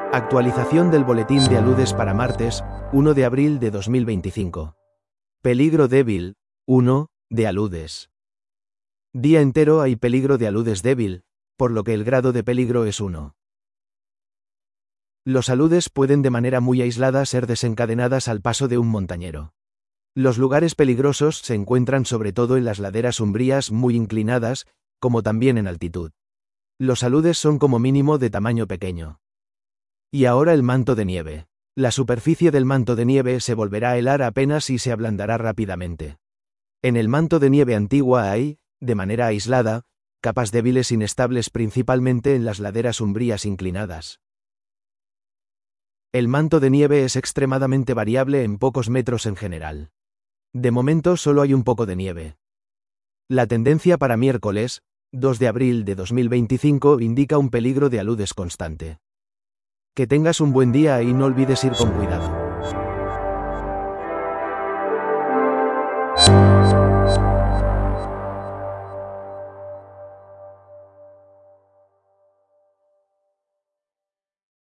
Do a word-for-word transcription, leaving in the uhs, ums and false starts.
Actualización del boletín de aludes para martes, uno de abril de dos mil veinticinco. Peligro débil, uno, de aludes. Día entero hay peligro de aludes débil, por lo que el grado de peligro es uno. Los aludes pueden de manera muy aislada ser desencadenadas al paso de un montañero. Los lugares peligrosos se encuentran sobre todo en las laderas umbrías muy inclinadas, como también en altitud. Los aludes son como mínimo de tamaño pequeño. Y ahora el manto de nieve. La superficie del manto de nieve se volverá a helar apenas y se ablandará rápidamente. En el manto de nieve antigua hay, de manera aislada, capas débiles inestables principalmente en las laderas umbrías inclinadas. El manto de nieve es extremadamente variable en pocos metros en general. De momento solo hay un poco de nieve. La tendencia para miércoles, dos de abril de dos mil veinticinco, indica un peligro de aludes constante. Que tengas un buen día y no olvides ir con cuidado.